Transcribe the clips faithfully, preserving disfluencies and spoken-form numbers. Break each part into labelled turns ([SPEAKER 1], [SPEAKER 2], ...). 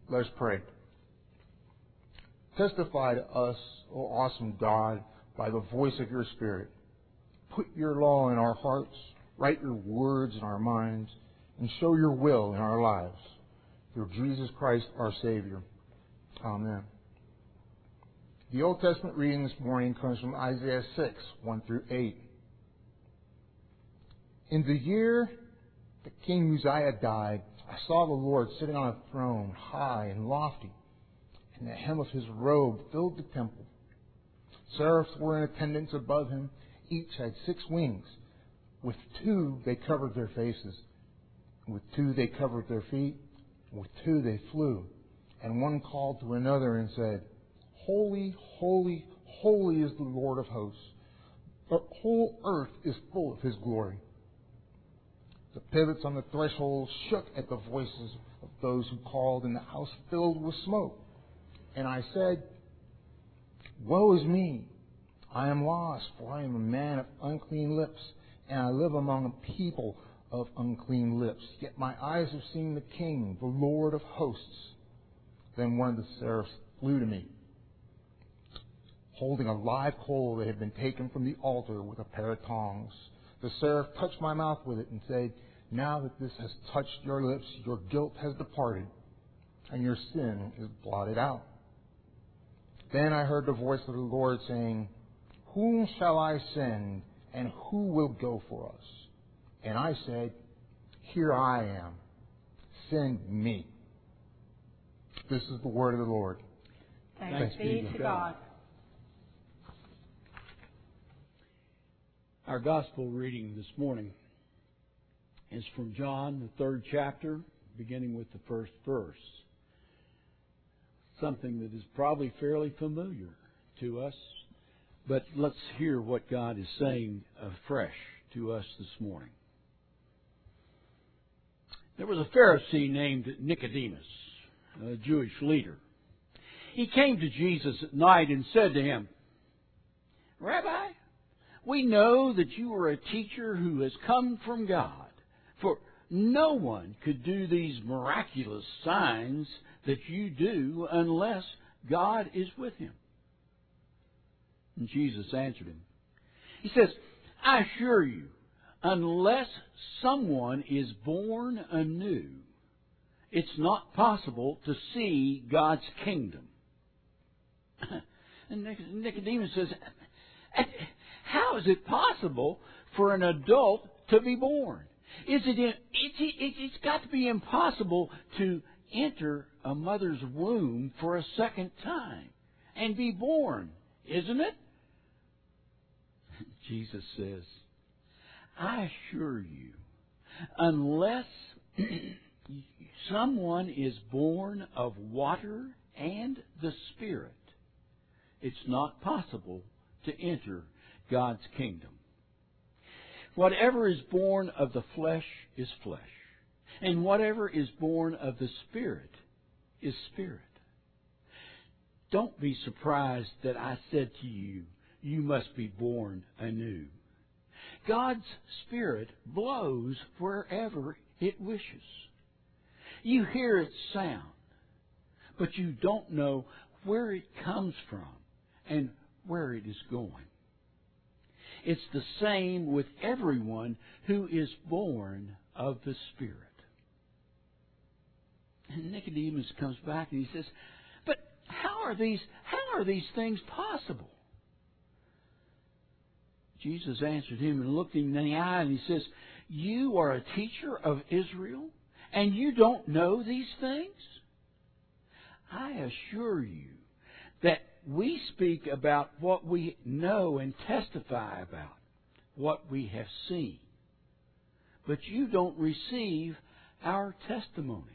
[SPEAKER 1] Let's pray. Testify to us, O awesome God, by the voice of your Spirit. Put your law in our hearts, write your words in our minds, and show your will in our lives. Through Jesus Christ, our Savior. Amen. The Old Testament reading this morning comes from Isaiah six, one through eight. In the year that King Uzziah died, I saw the Lord sitting on a throne, high and lofty, and the hem of his robe filled the temple. Seraphs were in attendance above him. Each had six wings. With two they covered their faces. With two they covered their feet. With two they flew. And one called to another and said, Holy, holy, holy is the Lord of hosts. The whole earth is full of his glory. The pivots on the threshold shook at the voices of those who called, and the house filled with smoke. And I said, Woe is me! I am lost, for I am a man of unclean lips, and I live among a people of unclean lips. Yet my eyes have seen the King, the Lord of hosts. Then one of the seraphs flew to me, holding a live coal that had been taken from the altar with a pair of tongs. The seraph touched my mouth with it and said, Now that this has touched your lips, your guilt has departed, and your sin is blotted out. Then I heard the voice of the Lord saying, Whom shall I send, and who will go for us? And I said, Here I am. Send me. This is the word of the Lord.
[SPEAKER 2] Thanks, Thanks be to God. God.
[SPEAKER 3] Our gospel reading this morning is from John, the third chapter, beginning with the first verse. Something that is probably fairly familiar to us, but let's hear what God is saying afresh to us this morning. There was a Pharisee named Nicodemus, a Jewish leader. He came to Jesus at night and said to him, Rabbi, we know that you are a teacher who has come from God, for no one could do these miraculous signs that you do unless God is with him. And Jesus answered him. He says, I assure you, unless someone is born anew, it's not possible to see God's kingdom. And Nicodemus says, how is it possible for an adult to be born? Is it? It's, it's got to be impossible to enter a mother's womb for a second time and be born, isn't it? Jesus says, I assure you, unless someone is born of water and the Spirit, it's not possible to enter God's kingdom. Whatever is born of the flesh is flesh, and whatever is born of the Spirit is spirit. Don't be surprised that I said to you, you must be born anew. God's Spirit blows wherever it wishes. You hear its sound, but you don't know where it comes from and where it is going. It's the same with everyone who is born of the Spirit. And Nicodemus comes back and he says, but how are these, how are these things possible? Jesus answered him and looked him in the eye and he says, you are a teacher of Israel and you don't know these things? I assure you that we speak about what we know and testify about what we have seen. But you don't receive our testimony.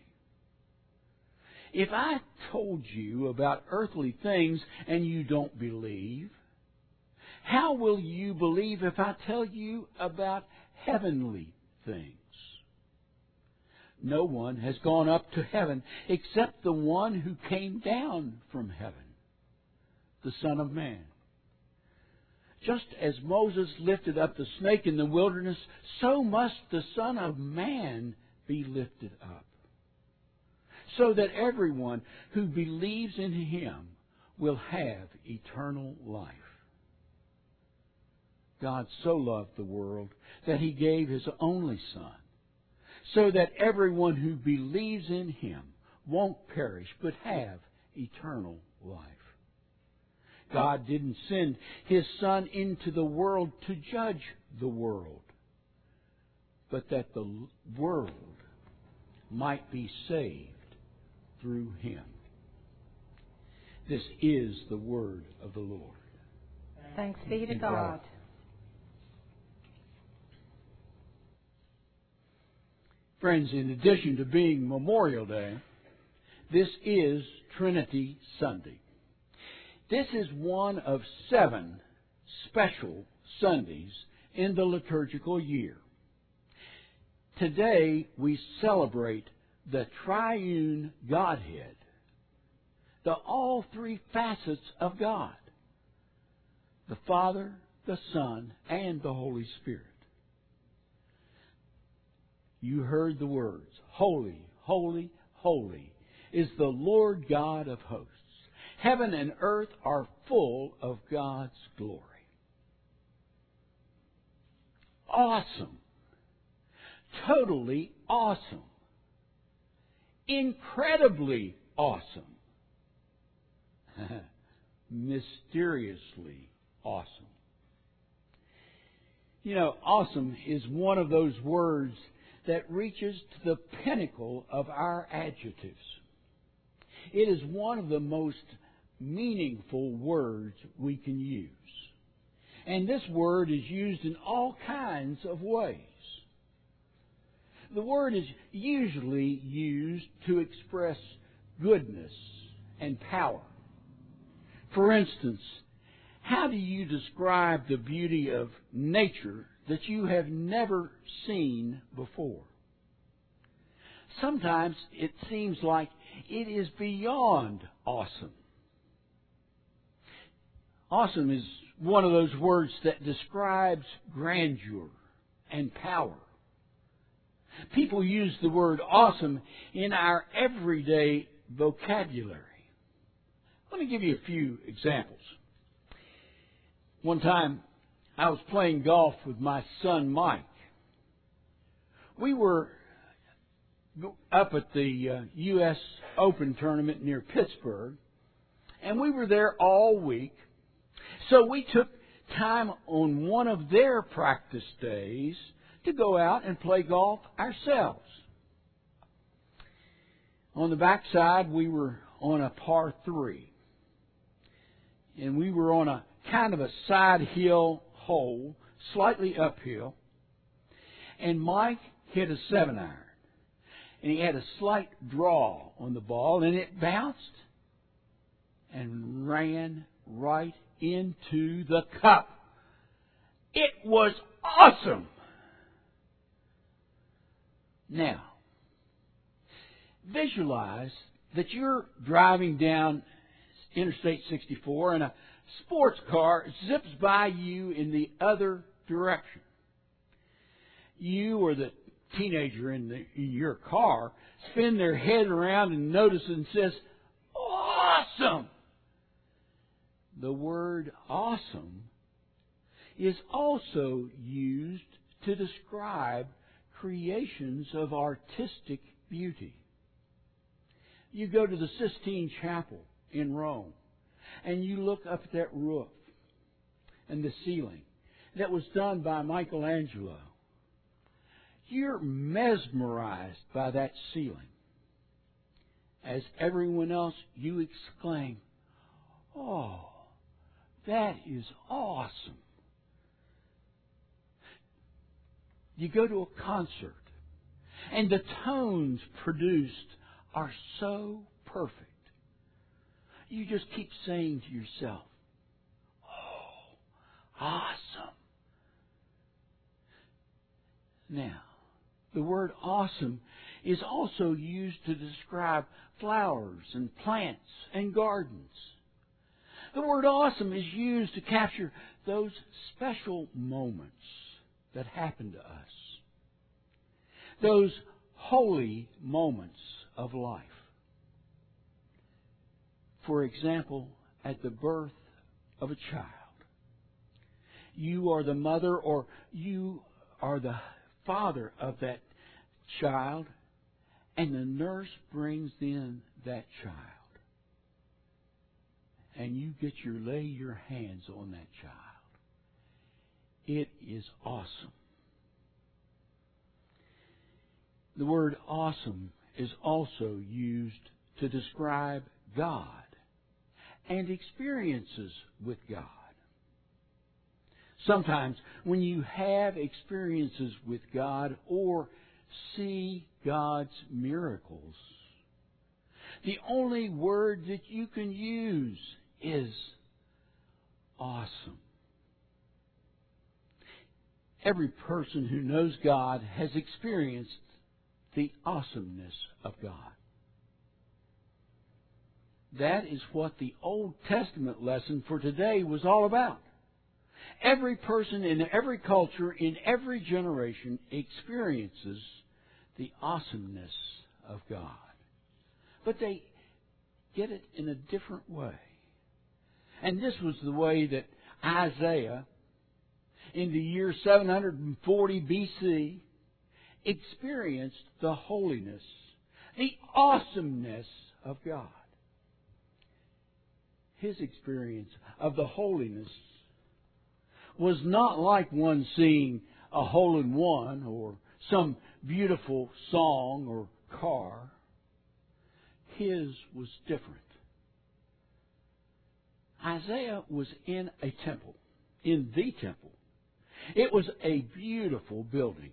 [SPEAKER 3] If I told you about earthly things and you don't believe, how will you believe if I tell you about heavenly things? No one has gone up to heaven except the one who came down from heaven, the Son of Man. Just as Moses lifted up the snake in the wilderness, so must the Son of Man be lifted up, so that everyone who believes in Him will have eternal life. God so loved the world that He gave His only Son, so that everyone who believes in Him won't perish but have eternal life. God didn't send His Son into the world to judge the world, but that the world might be saved through Him. This is the word of the Lord.
[SPEAKER 2] Thanks be to God.
[SPEAKER 3] Friends, in addition to being Memorial Day, this is Trinity Sunday. This is one of seven special Sundays in the liturgical year. Today we celebrate the triune Godhead, the all three facets of God, the Father, the Son, and the Holy Spirit. You heard the words, holy, holy, holy is the Lord God of hosts. Heaven and earth are full of God's glory. Awesome. Totally awesome. Incredibly awesome. Mysteriously awesome. You know, awesome is one of those words that reaches to the pinnacle of our adjectives. It is one of the most meaningful words we can use. And this word is used in all kinds of ways. The word is usually used to express goodness and power. For instance, how do you describe the beauty of nature that you have never seen before? Sometimes it seems like it is beyond awesome. Awesome is one of those words that describes grandeur and power. People use the word awesome in our everyday vocabulary. Let me give you a few examples. One time, I was playing golf with my son Mike. We were up at the uh, U S Open tournament near Pittsburgh, and we were there all week. So we took time on one of their practice days to go out and play golf ourselves. On the backside, we were on a par three, and we were on a kind of a side hill hole, slightly uphill, and Mike hit a seven iron, and he had a slight draw on the ball, and it bounced and ran right into the cup. It was awesome. Now, visualize that you're driving down Interstate sixty-four and a sports car zips by you in the other direction. You or the teenager in, the, in your car spin their head around and notice and says, awesome! The word awesome is also used to describe creations of artistic beauty. You go to the Sistine Chapel in Rome, and you look up at that roof and the ceiling that was done by Michelangelo. You're mesmerized by that ceiling. As everyone else, you exclaim, oh, that is awesome. You go to a concert, and the tones produced are so perfect. You just keep saying to yourself, oh, awesome. Now, the word awesome is also used to describe flowers and plants and gardens. The word awesome is used to capture those special moments that happen to us. Those holy moments of life. for example, at the birth of a child. You are the mother or you are the father of that child, and the nurse brings in that child. And you get your lay your hands on that child. It is awesome. The word awesome is also used to describe God and experiences with God. Sometimes when you have experiences with God or see God's miracles, the only word that you can use is awesome. Every person who knows God has experienced the awesomeness of God. That is what the Old Testament lesson for today was all about. Every person in every culture, in every generation, experiences the awesomeness of God. But they get it in a different way. And this was the way that Isaiah, in the year seven hundred forty B C, experienced the holiness, the awesomeness of God. His experience of the holiness was not like one seeing a hole-in-one or some beautiful song or car. His was different. Isaiah was in a temple, in the temple. It was a beautiful building.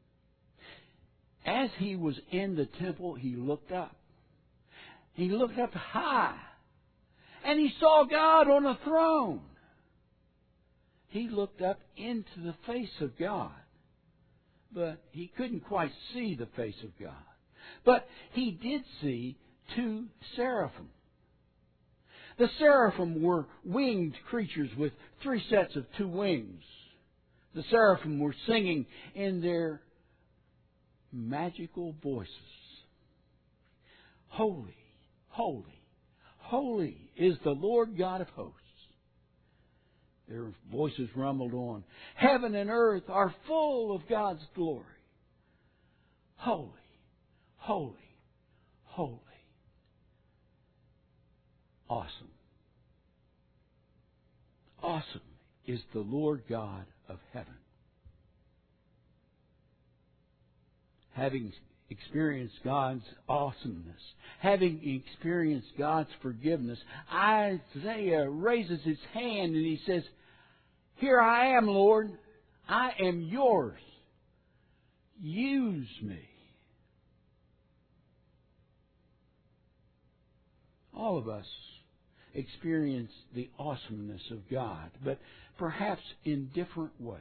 [SPEAKER 3] As he was in the temple, he looked up. He looked up high, and he saw God on a throne. He looked up into the face of God, but he couldn't quite see the face of God. But he did see two seraphim. The seraphim were winged creatures with three sets of two wings. The seraphim were singing in their magical voices. Holy, holy, holy is the Lord God of hosts. Their voices rumbled on. Heaven and earth are full of God's glory. Holy, holy, holy. Awesome. Awesome is the Lord God of heaven. Having experienced God's awesomeness, having experienced God's forgiveness, Isaiah raises his hand and he says, "Here I am, Lord. I am yours. Use me." All of us experience the awesomeness of God, but perhaps in different ways.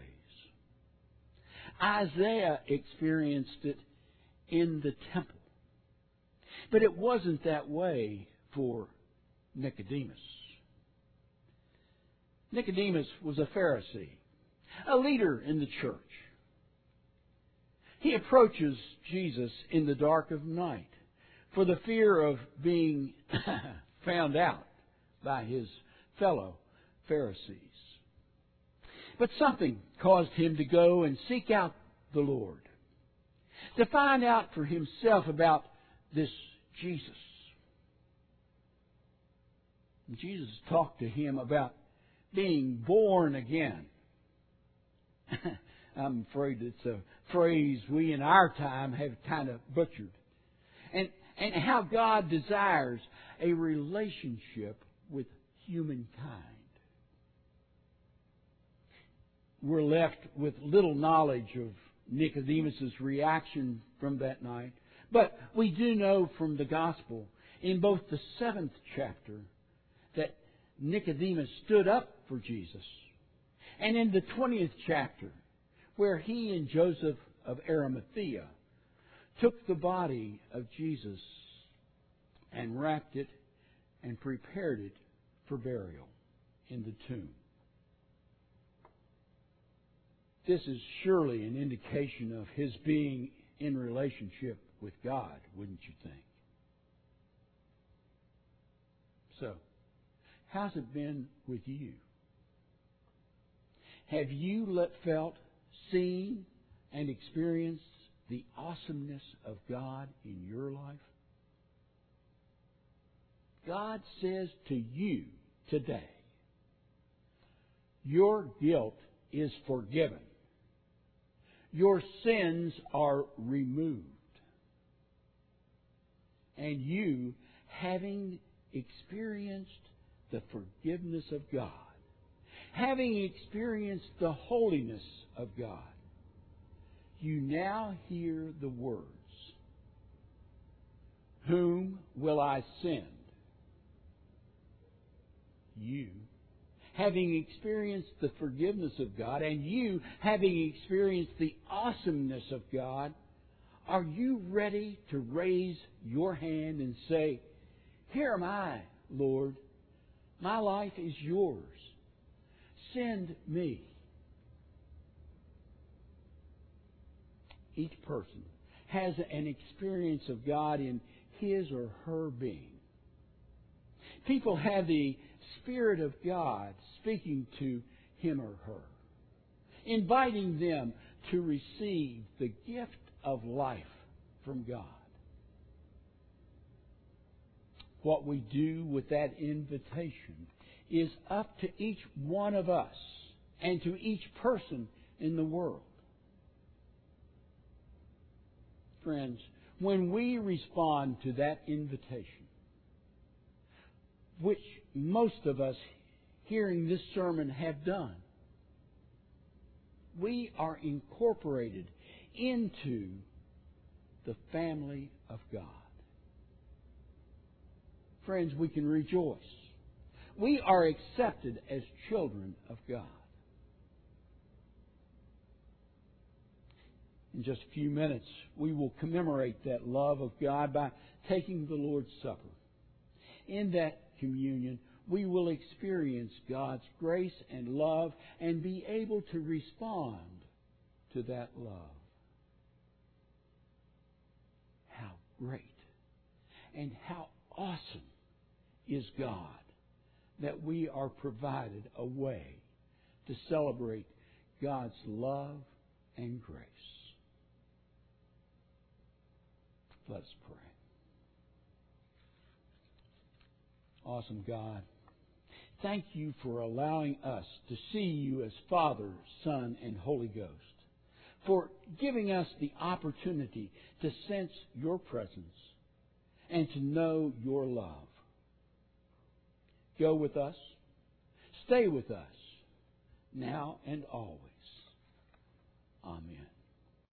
[SPEAKER 3] Isaiah experienced it in the temple. But it wasn't that way for Nicodemus. Nicodemus was a Pharisee, a leader in the church. He approaches Jesus in the dark of night for the fear of being found out by his fellow Pharisees. But something caused him to go and seek out the Lord, to find out for himself about this Jesus. And Jesus talked to him about being born again. I'm afraid it's a phrase we in our time have kind of butchered. And, and how God desires a relationship with humankind. We're left with little knowledge of Nicodemus' reaction from that night. But we do know from the Gospel, in both the seventh chapter, that Nicodemus stood up for Jesus. And in the twentieth chapter, where he and Joseph of Arimathea took the body of Jesus and wrapped it and prepared it for burial in the tomb. This is surely an indication of his being in relationship with God, wouldn't you think? So, how's it been with you? Have you let, felt, seen, and experienced the awesomeness of God in your life? God says to you today, your guilt is forgiven. Your sins are removed. And you, having experienced the forgiveness of God, having experienced the holiness of God, you now hear the words, "Whom will I send?" You, having experienced the forgiveness of God, and you, having experienced the awesomeness of God, are you ready to raise your hand and say, "Here am I, Lord. My life is yours. Send me"? Each person has an experience of God in his or her being. People have the Spirit of God speaking to him or her, inviting them to receive the gift of life from God. What we do with that invitation is up to each one of us and to each person in the world. Friends, when we respond to that invitation, which most of us hearing this sermon have done, we are incorporated into the family of God. Friends, we can rejoice. We are accepted as children of God. In just a few minutes, we will commemorate that love of God by taking the Lord's Supper. In that communion, we will experience God's grace and love and be able to respond to that love. How great and how awesome is God that we are provided a way to celebrate God's love and grace. Let's pray. Awesome God, thank you for allowing us to see you as Father, Son, and Holy Ghost, for giving us the opportunity to sense your presence and to know your love. Go with us, stay with us, now and always. Amen.